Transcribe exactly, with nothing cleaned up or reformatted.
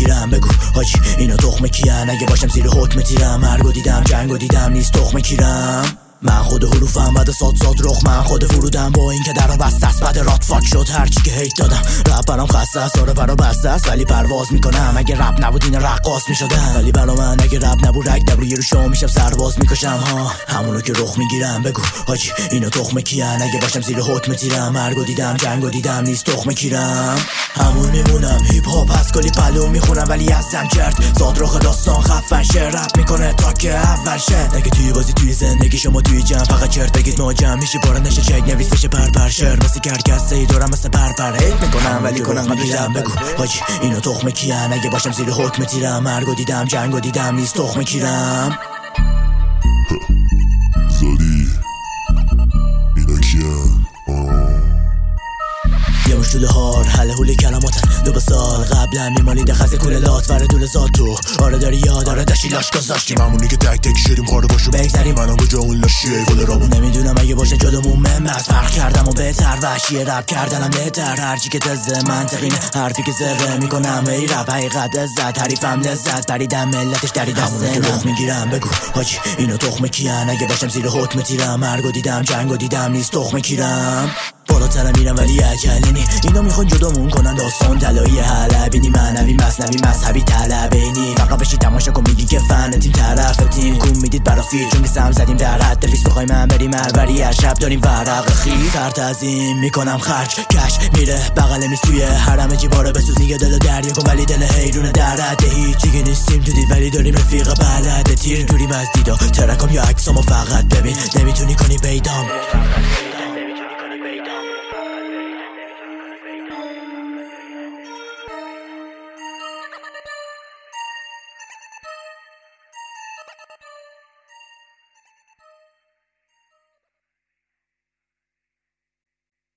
میگیرم بگو حاجی اینا تخمه کیان؟ اگه باشم زیر حکم تیرم، مرگو دیدم جنگو دیدم نیست تخمه کیرم. من خود حروفم بعد سات سات رخ، من خود فرودم با این که درا بسته است بعد رات فاک شد هرچی که هیت دادم. رپ برام خسته است آره برا بسته است ولی پرواز میکنم. اگه رپ نبود این رقاص میشدم ولی برا من اگه رپ نبود رک دبروی رو شو میشم سرباز میکشم ها همونو که رخ میگیرم بگو حاجی اینا تخمه کیان؟ اگه باشم زیر حکم تیرم، مرگو دیدم جنگو دیدم نیست تخمه کیرم. همون میمونم هیپ هاپ از کلی پلو میخونم ولی ازم کرد زادرخ داستان خفن شه رپ میکنه تا که اول شه. نگه توی بازی توی زندگی شما توی جمع فقط چرت بگید ما جمع میشی بارا نشه چک نویس بشه پر پر شعر مثل کرکسته ای دورم مثل پر پر هیت میکنم ولی کنم میگیرم بگو حاجی اینا تخمه کیان؟ اگه باشم زیر حکم تیرم، مرگو دیدم جنگو دیدم نیست تخمه کیرم. زادی اینا کیان؟ یه مشتول هار حله هولی کلاماتن دو به سال قبلا میمالیده خزه کوله لات وره دول زاد تو آره داری یاد آره داشتی لاش گذاشتیم همونی که تک تک شدیم قاره باشو بگذاریم منم کجا اون لاشیه گل رامون. نمیدونم اگه باشه جلومون ممت فرق کردم و بهتر وحشیه رپ کردنم بهتر هرچی که تزه منطقینه حرفی که ذره میکنم ای رپ حقیقت عزت حریفم لذت پریدم ملتش دری دسته رخ میگیرم بگو حاجی اینا تخمه کیان؟ اگه باشم زیر حکم تیرم، مرگو دیدم جنگو دیدم نیست تخمه کیرم. بالاتر میرم ولی عجله نی اینا میخوان جدامون کنن داستان طلایی حلبینی معنوی مصنوی مذهبی طلبینی فقط بشی تماشا کن میگی که فن تیم طرف تیم کون میدید برا فیل چون که سم زدیم در حد فیس بخوای من بریم الوری هر شب داریم ورق خیز سر تعظیم میکنم خرج کش میره بغل میز توی حرم جیباره بسوز نیگه دل دریا کن ولی دل حیرون در حد هیچ دیگه نیستیم تو دید ولی داریم رفیق بلده تیر دوریم از دیدا ترکم یا عکسامو فقط ببین نمیتونی کنی پیدام.